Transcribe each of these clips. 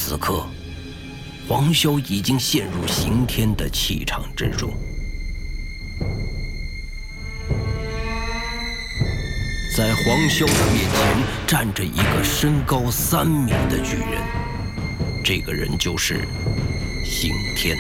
此刻，黄潇已经陷入刑天的气场之中。在黄潇的面前站着一个身高3米的巨人，这个人就是刑天。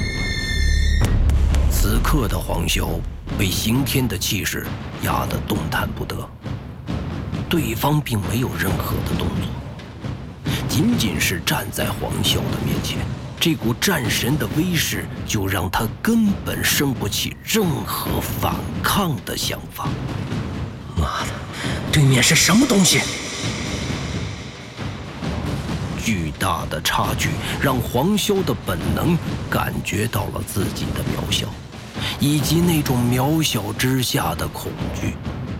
此刻的黄潇被刑天的气势压得动弹不得，对方并没有任何的动作，仅仅是站在黄潇的面前，这股战神的威势就让他根本生不起任何反抗的想法。 妈的，对面是什么东西？ 巨大的差距让黄潇的本能感觉到了自己的渺小，以及那种渺小之下的恐惧。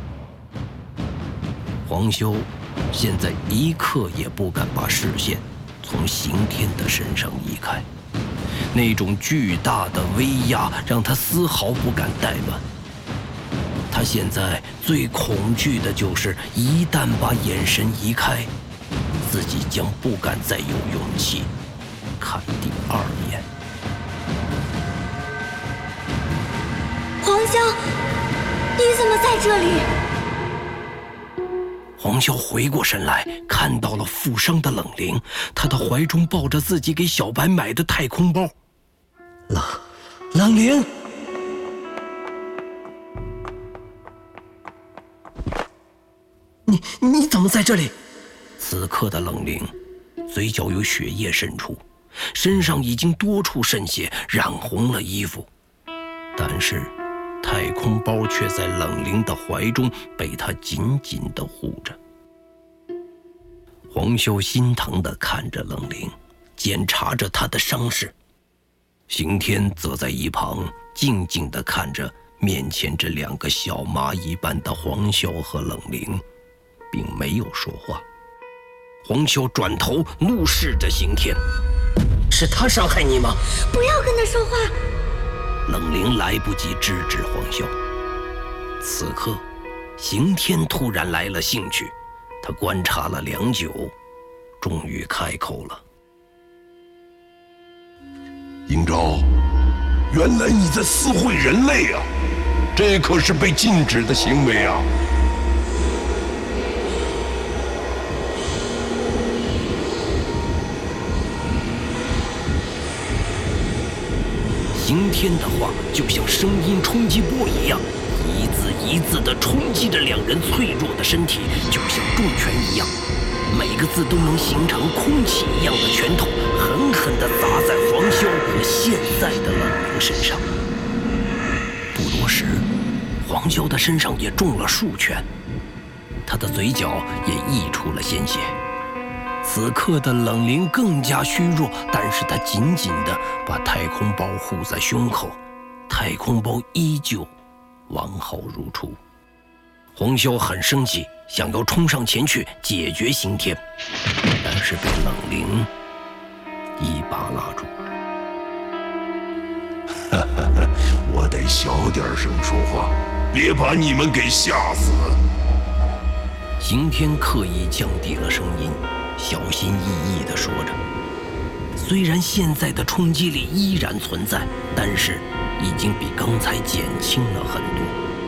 黄潇现在一刻也不敢把视线从刑天的身上移开，那种巨大的威压让他丝毫不敢怠慢。他现在最恐惧的就是一旦把眼神移开，自己将不敢再有勇气看第2眼。 黄潇，你怎么在这里？ 黄潇回过神来，看到了负伤的冷灵，他的怀中抱着自己给小白买的太空包。 冷灵，你怎么在这里？ 此刻的冷灵嘴角有血液渗出，身上已经多处渗血，染红了衣服，但是太空包却在冷灵的怀中被他紧紧地护着。黄潇心疼地看着冷灵，检查着他的伤势。刑天则在一旁静静地看着面前这2个小蚂蚁般的黄潇和冷灵，并没有说话。黄潇转头怒视着刑天：“ 是他伤害你吗？ 不要跟他说话！” 冷灵来不及制止黄潇。此刻，刑天突然来了兴趣，他观察了良久，终于开口了：“ 英昭，原来你在私会人类啊！这可是被禁止的行为啊！” 刑天的话就像声音冲击波一样，一字一字地冲击着2人脆弱的身体，就像重拳一样，每个字都能形成空气一样的拳头，狠狠地砸在黄潇和现在的冷灵身上。不多时，黄潇的身上也中了数拳，他的嘴角也溢出了鲜血。此刻的冷灵更加虚弱，但是他紧紧地把太空包护在胸口，太空包依旧完好如初。黄潇很生气，想要冲上前去解决刑天，但是被冷灵一把拉住。 我得小点声说话，别把你们给吓死。 刑天刻意降低了声音，小心翼翼地说着，虽然现在的冲击力依然存在，但是已经比刚才减轻了很多。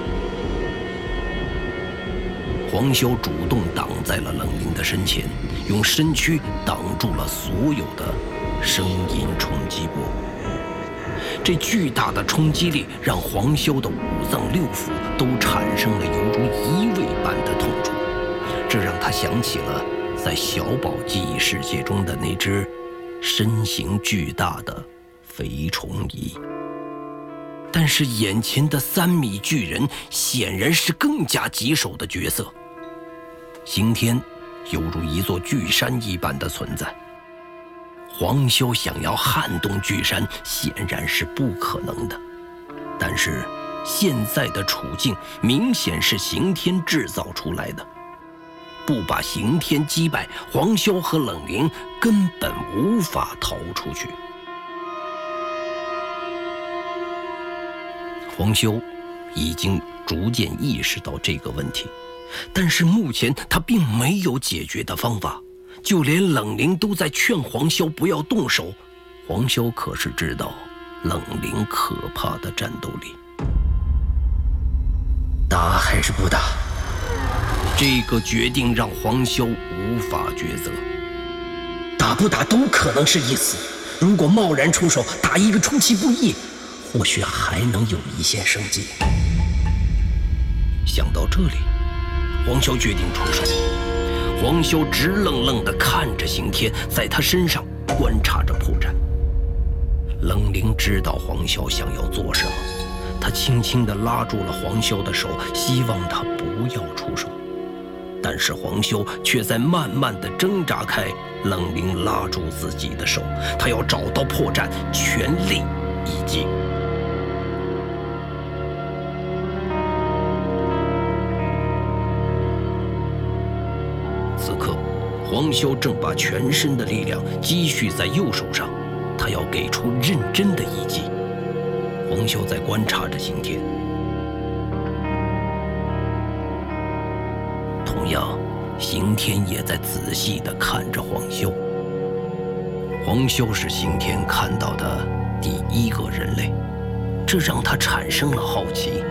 黄潇主动挡在了冷灵的身前，用身躯挡住了所有的声音冲击波。这巨大的冲击力让黄潇的5脏6腑都产生了犹如移位般的痛楚，这让他想起了在小宝记忆世界中的那只身形巨大的肥虫蚁。但是眼前的3米巨人显然是更加棘手的角色。刑天犹如一座巨山一般的存在，黄潇想要撼动巨山显然是不可能的，但是现在的处境明显是刑天制造出来的，不把刑天击败，黄潇和冷灵根本无法逃出去。黄潇已经逐渐意识到这个问题，但是目前他并没有解决的方法， 就连冷灵都在劝黄潇不要动手。黄潇可是知道冷灵可怕的战斗力。 打还是不打？ 这个决定让黄潇无法抉择。 打不打都可能是一死。如果贸然出手打一个出其不意，或许还能有一线生机。 想到这里，黄潇决定出手。黄潇直愣愣地看着刑天，在他身上观察着破绽。冷灵知道黄潇想要做什么，他轻轻地拉住了黄潇的手，希望他不要出手。但是黄潇却在慢慢地挣扎开冷灵拉住自己的手，他要找到破绽，全力一击。此刻，黄潇正把全身的力量积蓄在右手上，他要给出认真的一击。黄潇在观察着刑天，同样，刑天也在仔细地看着黄潇。黄潇是刑天看到的第一个人类，这让他产生了好奇。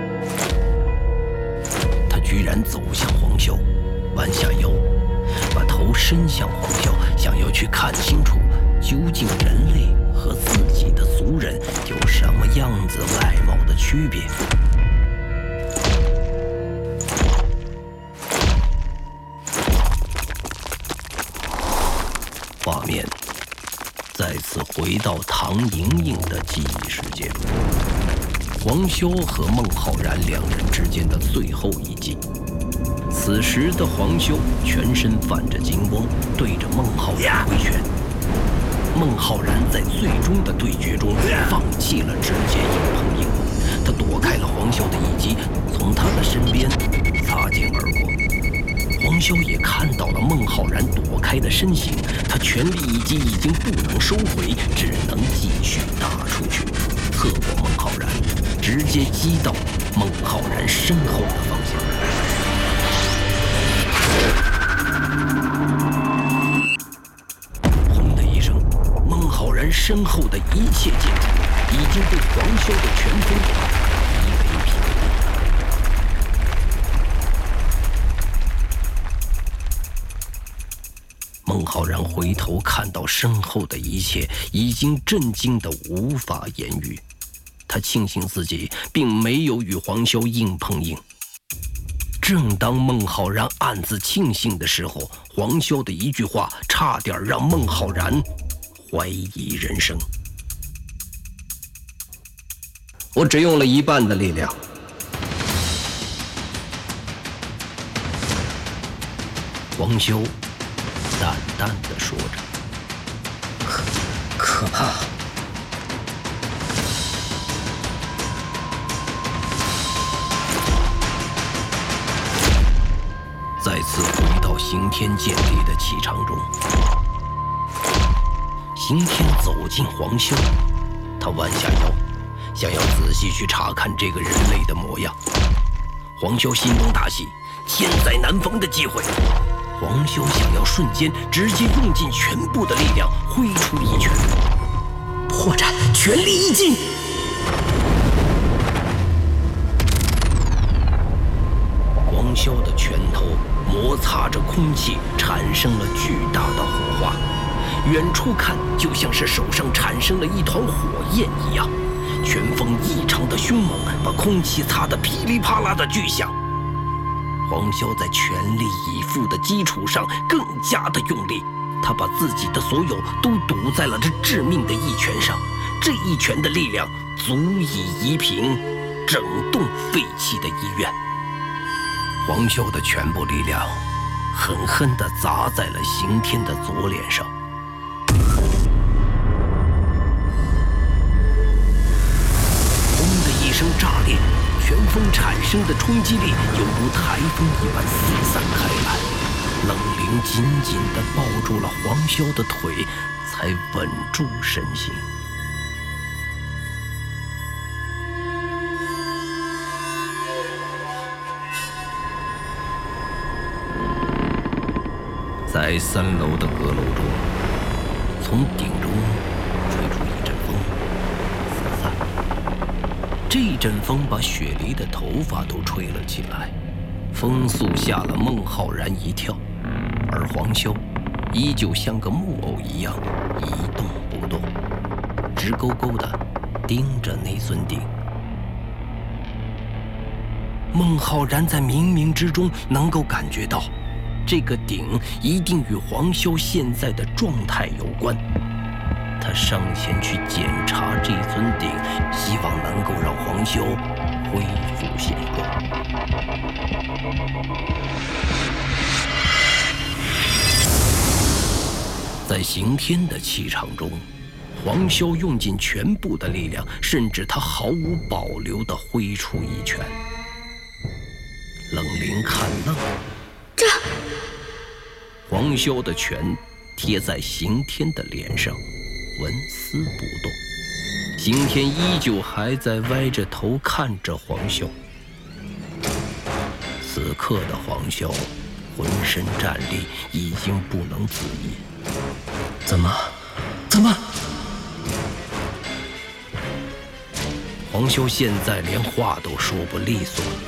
他居然走向黄潇，弯下腰，把头伸向黄潇，想要去看清楚究竟人类和自己的族人有什么样子外貌的区别。画面再次回到唐莹莹的记忆世界中，黄潇和孟浩然两人之间的最后一击。此时的黄修全身泛着金光，对着孟浩然挥拳。孟浩然在最终的对决中放弃了直接硬碰硬，他躲开了黄修的一击，从他的身边擦肩而过。黄修也看到了孟浩然躲开的身形，他全力一击已经不能收回，只能继续打出去，侧过孟浩然，直接击到孟浩然身后的方向。轰的一声，孟浩然身后的一切建筑已经被黄潇的拳风夷为平地。孟浩然回头看到身后的一切，已经震惊得无法言语。他庆幸自己并没有与黄潇硬碰硬。正当孟浩然暗自庆幸的时候，黄潇的一句话差点让孟浩然怀疑人生。 我只用了一半的力量。 黄潇淡淡地说着。 可怕。 再次回到刑天建立的气场中，刑天走进黄潇，他弯下腰，想要仔细去查看这个人类的模样。黄潇心中大喜，千载难逢的机会。黄潇想要瞬间直接用尽全部的力量挥出一拳， 破绽，全力一击！ 黄潇的拳头摩擦着空气，产生了巨大的火花，远处看就像是手上产生了一团火焰一样，拳风异常的凶猛，把空气擦得噼里啪啦的巨响。黄潇在全力以赴的基础上更加的用力，他把自己的所有都赌在了这致命的一拳上，这一拳的力量足以夷平整栋废弃的医院。黄潇的全部力量狠狠地砸在了刑天的左脸上。轰的一声炸裂，拳风产生的冲击力犹如台风一般四散开来。冷灵紧紧地抱住了黄潇的腿，才稳住身形。 在3楼的阁楼中，从顶中吹出一阵风，四散。这阵风把雪梨的头发都吹了起来，风速吓了孟浩然一跳，而黄潇依旧像个木偶一样一动不动，直勾勾地盯着那尊鼎。孟浩然在冥冥之中能够感觉到，这个鼎一定与黄潇现在的状态有关。他上前去检查这尊鼎，希望能够让黄潇恢复现状。在刑天的气场中，黄潇用尽全部的力量，甚至他毫无保留地挥出一拳。冷灵看愣了， 这黄潇的拳贴在刑天的脸上，纹丝不动。刑天依旧还在歪着头看着黄潇。此刻的黄潇浑身战栗，已经不能自抑。 怎么？ 黄潇现在连话都说不利索了。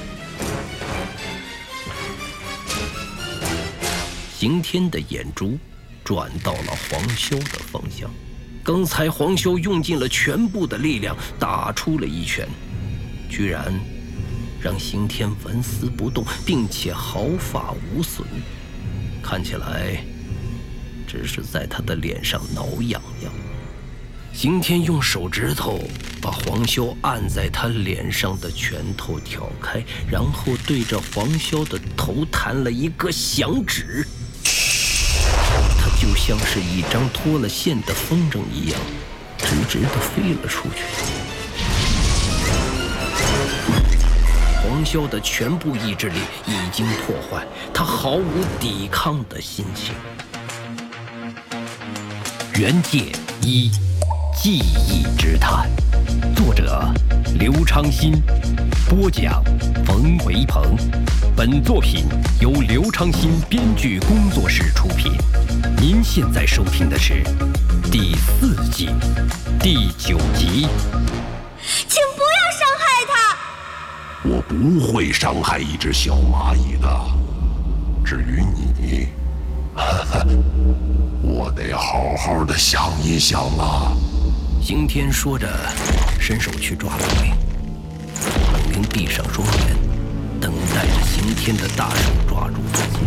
刑天的眼珠转到了黄潇的方向。刚才黄潇用尽了全部的力量打出了一拳，居然让刑天纹丝不动，并且毫发无损，看起来只是在他的脸上挠痒痒。刑天用手指头把黄潇按在他脸上的拳头挑开，然后对着黄潇的头弹了一个响指。他就像是一张脱了线的风筝一样，直直地飞了出去。黄潇的全部意志力已经破坏，他毫无抵抗的心情。原界一，记忆之谈，作者刘昌新，播讲冯维鹏。本作品由刘昌新编剧工作室出品。您现在收听的是第4季第9集。 请不要伤害他！ 我不会伤害一只小蚂蚁的。至于你，我得好好的想一想了。 刑天说着，伸手去抓冷灵。冷灵闭上双眼，等待着刑天的大手抓住自己。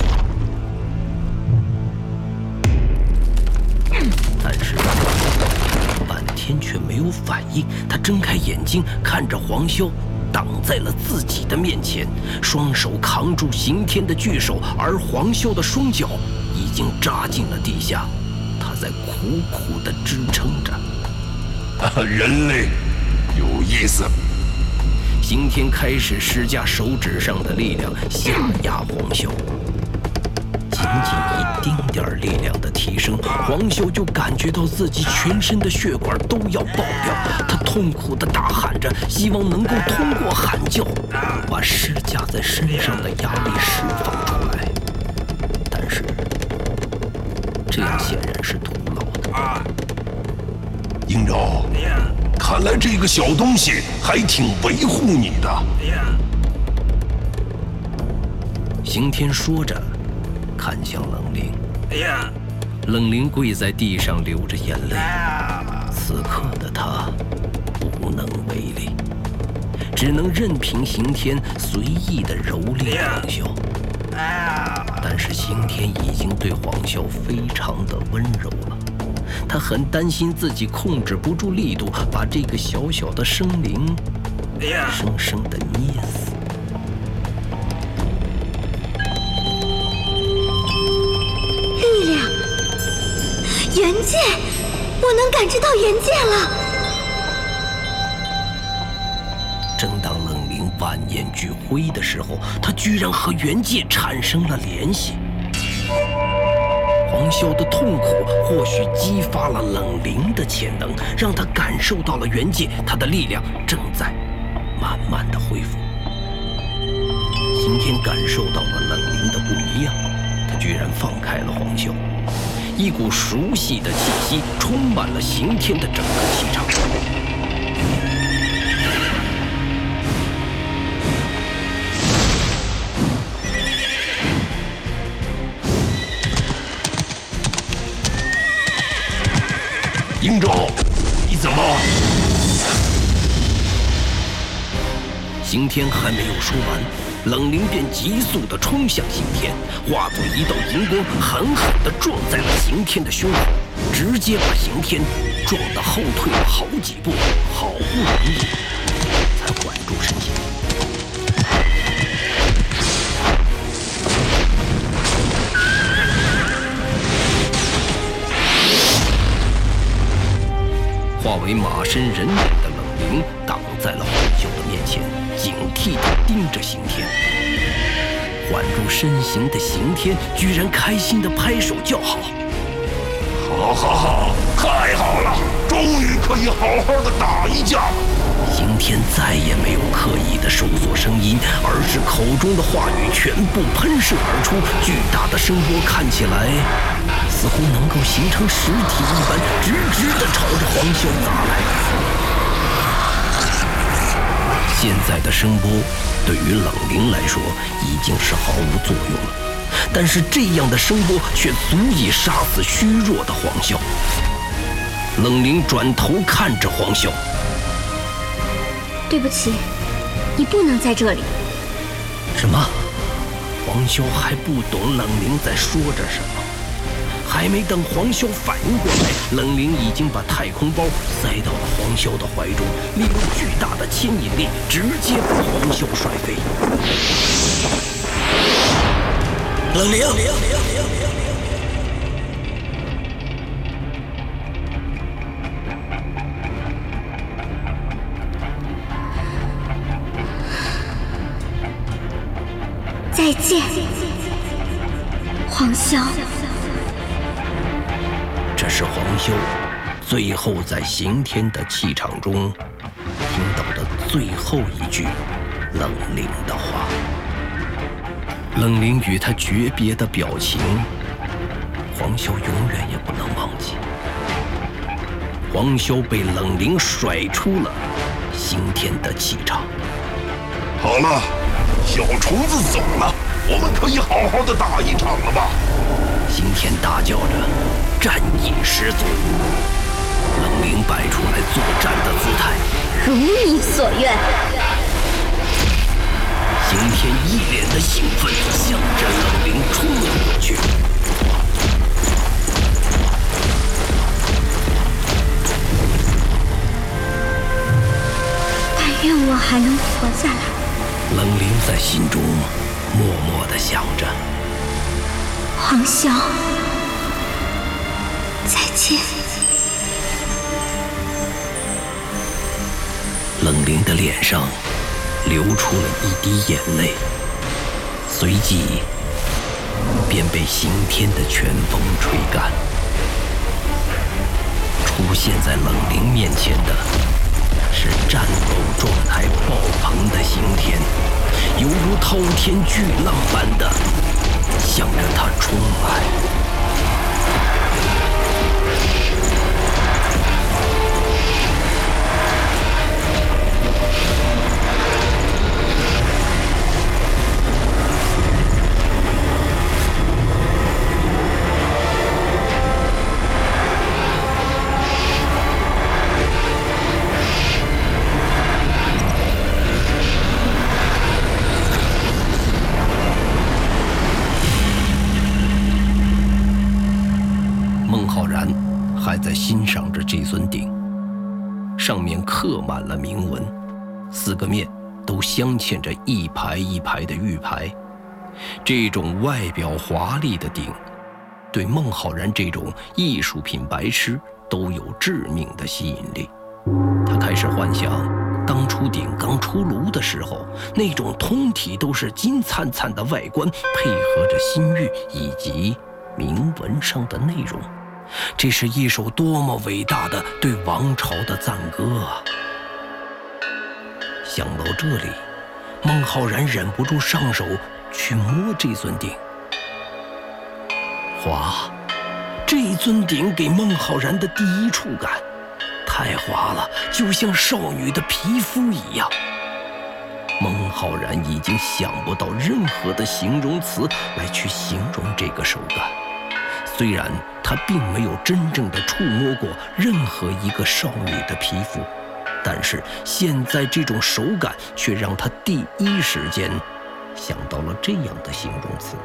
但是半天却没有反应。他睁开眼睛，看着黄潇挡在了自己的面前，双手扛住刑天的巨手，而黄潇的双脚已经扎进了地下，他在苦苦地支撑着。 人类有意思。 刑天开始施加手指上的力量下压黄潇，仅仅一丁点力量的提升，黄潇就感觉到自己全身的血管都要爆掉。他痛苦地大喊着，希望能够通过喊叫把施加在身上的压力释放出来，但是这样显然是徒劳的。 英昭，看来这个小东西还挺维护你的。 刑天说着，看向冷灵。冷灵跪在地上流着眼泪，此刻的他无能为力，只能任凭刑天随意地蹂躏黄潇。但是刑天已经对黄潇非常的温柔了，他很担心自己控制不住力度，把这个小小的生灵生生地捏死。 力量，元界，我能感知到元界了。 正当冷灵万念俱灰的时候，他居然和元界产生了联系。黄潇的痛苦或许激发了冷灵的潜能，让他感受到了元界，他的力量正在慢慢的恢复。刑天感受到了冷灵的不一样，他觉居然放开了黄潇，一股熟悉的气息充满了刑天的整个气场。 英州，你怎么？ 刑天还没有说完，冷灵便急速地冲向刑天，化作一道银光，狠狠地撞在了刑天的胸口，直接把刑天撞得后退了好几步，好不容易才缓住身形。化为马身人脸的冷灵挡在了黄潇的面前，警惕地盯着刑天。缓住身形的刑天居然开心地拍手叫好：“ 好好好，太好了，终于可以好好的打一架了！” 刑天再也没有刻意的收缩声音，而是口中的话语全部喷射而出，巨大的声波看起来似乎能够形成实体一般，直直地朝着黄潇砸来。现在的声波对于冷灵来说已经是毫无作用了，但是这样的声波却足以杀死虚弱的黄潇。冷灵转头看着黄潇：“ 对不起，你不能在这里。” 什么？黄潇还不懂冷灵在说着什么。还没等黄潇反应过来，冷灵已经把太空包塞到了黄潇的怀中，利用巨大的牵引力，直接把黄潇甩飞。 冷灵， 再见，黄潇。 这是黄潇最后在刑天的气场中听到的最后一句冷灵的话。冷灵与他诀别的表情，黄潇永远也不能忘记。黄潇被冷灵甩出了刑天的气场。 好了，小虫子走了，我们可以好好的打一场了吧？ 刑天大叫着，战意十足。冷灵摆出来作战的姿态， 如你所愿。 刑天一脸的兴奋，向着冷灵冲了过去。 但愿我还能活下来。 冷灵在心中默默地想着。 黄潇，再见。 冷灵的脸上流出了一滴眼泪，随即便被刑天的拳风吹干。出现在冷灵面前的是战斗状态爆棚的刑天，犹如滔天巨浪般的向着他冲来。还在欣赏着这尊鼎，上面刻满了铭文，四个面都镶嵌着一排一排的玉牌。这种外表华丽的鼎，对孟浩然这种艺术品白痴都有致命的吸引力。他开始幻想，当初鼎刚出炉的时候，那种通体都是金灿灿的外观，配合着心玉以及铭文上的内容。这是一首多么伟大的对王朝的赞歌啊！想到这里，孟浩然忍不住上手去摸这尊鼎。 滑，这尊鼎给孟浩然的第一触感太滑了，就像少女的皮肤一样。孟浩然已经想不到任何的形容词来去形容这个手感。虽然他并没有真正的触摸过任何一个少女的皮肤，但是现在这种手感却让他第一时间想到了这样的形容词。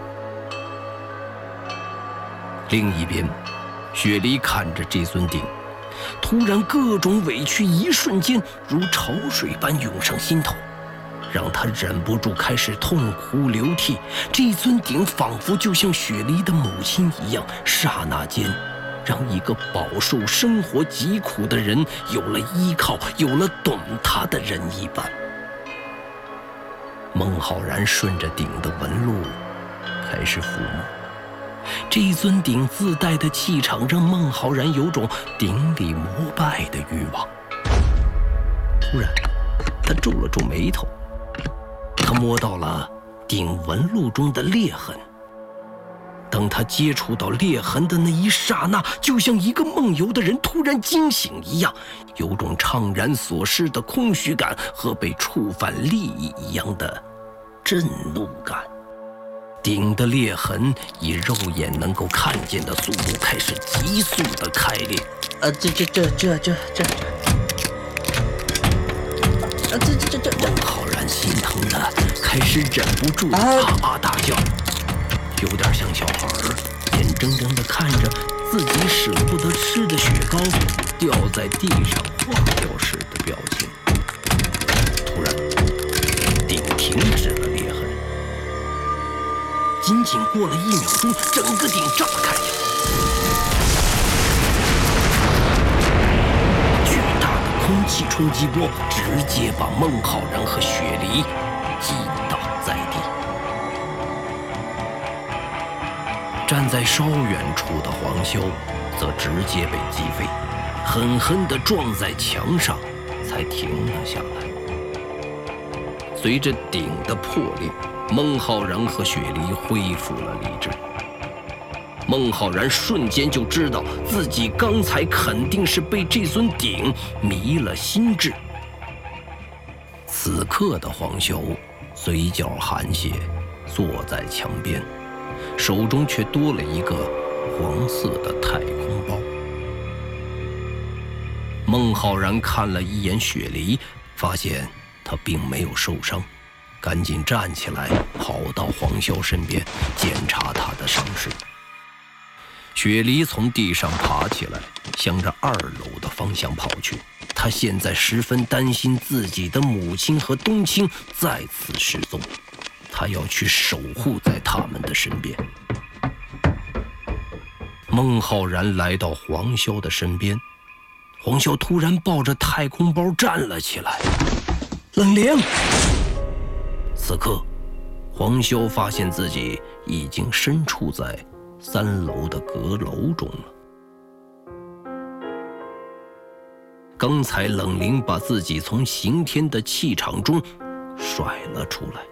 另一边，雪梨看着这尊鼎，突然各种委屈一瞬间如潮水般涌上心头，让他忍不住开始痛哭流涕。这尊鼎仿佛就像雪梨的母亲一样，刹那间让一个饱受生活疾苦的人有了依靠，有了懂他的人一般。孟浩然顺着鼎的纹路开始抚摸，这尊鼎自带的气场让孟浩然有种顶礼膜拜的欲望。突然他皱了皱眉头，他摸到了鼎纹路中的裂痕。当他接触到裂痕的那一刹那，就像一个梦游的人突然惊醒一样，有种怅然所失的空虚感和被触犯利益一样的震怒感。鼎的裂痕以肉眼能够看见的速度开始急速的开裂。孟浩然心疼的开始忍不住的啊大叫，有点像小孩眼睁睁的看着自己舍不得吃的雪糕掉在地上化掉时的表情。突然，鼎停止了裂痕，仅仅过了1秒钟，整个鼎炸开了。巨大的空气冲击波直接把孟浩然和雪梨击倒在地。站在稍远处的黄修则直接被击飞，狠狠地撞在墙上，才停了下来。随着鼎的破裂，孟浩然和雪梨恢复了理智。孟浩然瞬间就知道自己刚才肯定是被这尊鼎迷了心智。此刻的黄修嘴角含血，坐在墙边，手中却多了一个黄色的太空包。孟浩然看了一眼雪梨，发现她并没有受伤，赶紧站起来跑到黄修身边检查他的伤势。雪梨从地上爬起来，向着2楼的方向跑去。她现在十分担心自己的母亲和冬青再次失踪，她要去守护在他们的身边。孟浩然来到黄修的身边，黄修突然抱着太空包站了起来。冷灵！此刻，黄修发现自己已经身处在3楼的阁楼中了。刚才冷灵把自己从刑天的气场中甩了出来。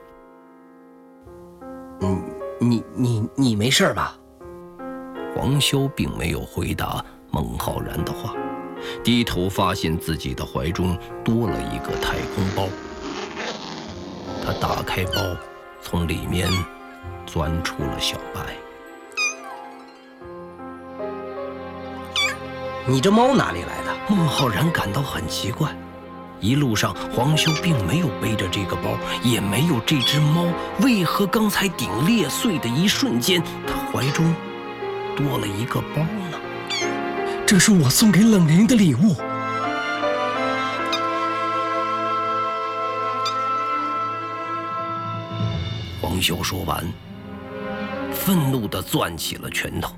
你没事吧？ 黄修并没有回答孟浩然的话，低头发现自己的怀中多了一个太空包。他打开包，从里面钻出了小白。 你这猫哪里来的？ 孟浩然感到很奇怪，一路上黄修并没有背着这个包，也没有这只猫，为何刚才鼎裂碎的一瞬间，他怀中多了一个包呢？ 这是我送给冷灵的礼物。 黄修说完，愤怒地攥起了拳头。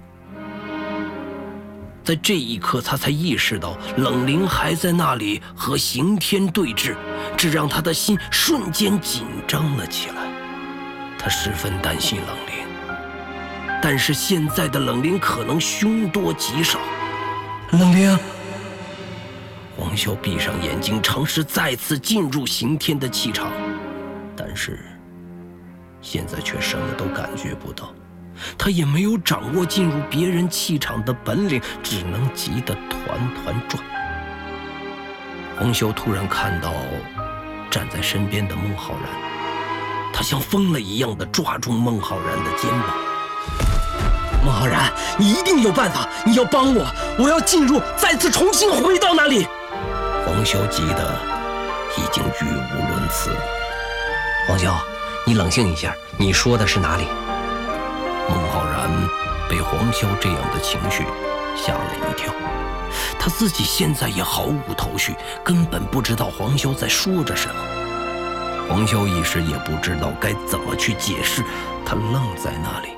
在这一刻，他才意识到冷灵还在那里和刑天对峙，这让他的心瞬间紧张了起来。他十分担心冷灵，但是现在的冷灵可能凶多吉少。 冷灵， 黄修闭上眼睛，尝试再次进入刑天的气场，但是现在却什么都感觉不到。 他也没有掌握进入别人气场的本领，只能急得团团转。黄修突然看到站在身边的孟浩然，他像疯了一样的抓住孟浩然的肩膀。 孟浩然，你一定有办法，你要帮我，我要进入，再次重新回到那里。 黄修急得已经语无伦次了。 黄修，你冷静一下，你说的是哪里？ 孟浩然被黄修这样的情绪吓了一跳，他自己现在也毫无头绪，根本不知道黄修在说着什么。黄修一时也不知道该怎么去解释，他愣在那里。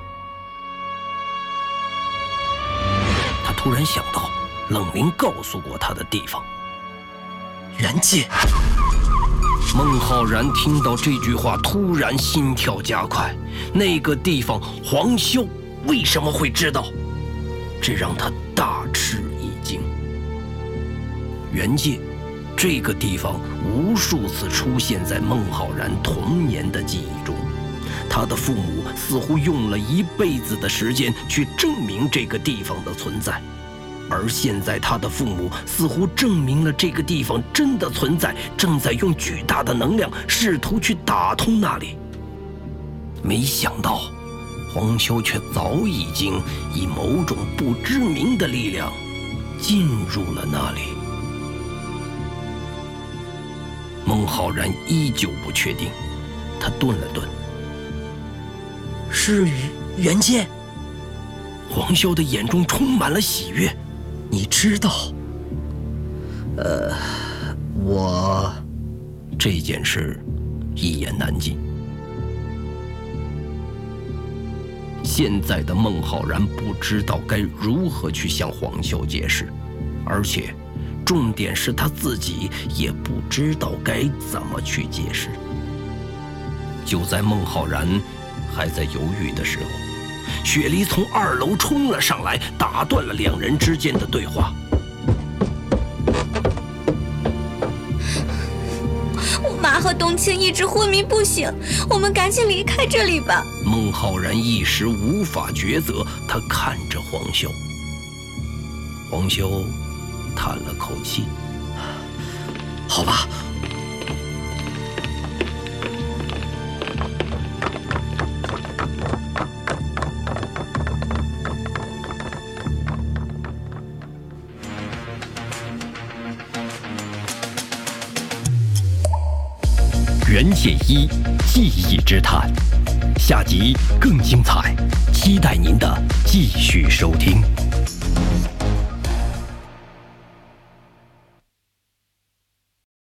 他突然想到冷灵告诉过他的地方， 原界。 孟浩然听到这句话，突然心跳加快。那个地方，黄修为什么会知道？这让他大吃一惊。原界这个地方无数次出现在孟浩然童年的记忆中，他的父母似乎用了一辈子的时间去证明这个地方的存在。而现在他的父母似乎证明了这个地方真的存在，正在用巨大的能量试图去打通那里。没想到黄修却早已经以某种不知名的力量进入了那里。孟浩然依旧不确定，他顿了顿。 是原界？ 黄修的眼中充满了喜悦。 你知道？我这件事一言难尽。现在的孟浩然不知道该如何去向黄修解释，而且重点是他自己也不知道该怎么去解释。就在孟浩然还在犹豫的时候，雪梨从2楼冲了上来，打断了两人之间的对话。 我妈和冬青一直昏迷不醒，我们赶紧离开这里吧。 孟浩然一时无法抉择，他看着黄修。黄修叹了口气， 好吧。 原界1记忆之谈，下集更精彩，期待您的继续收听。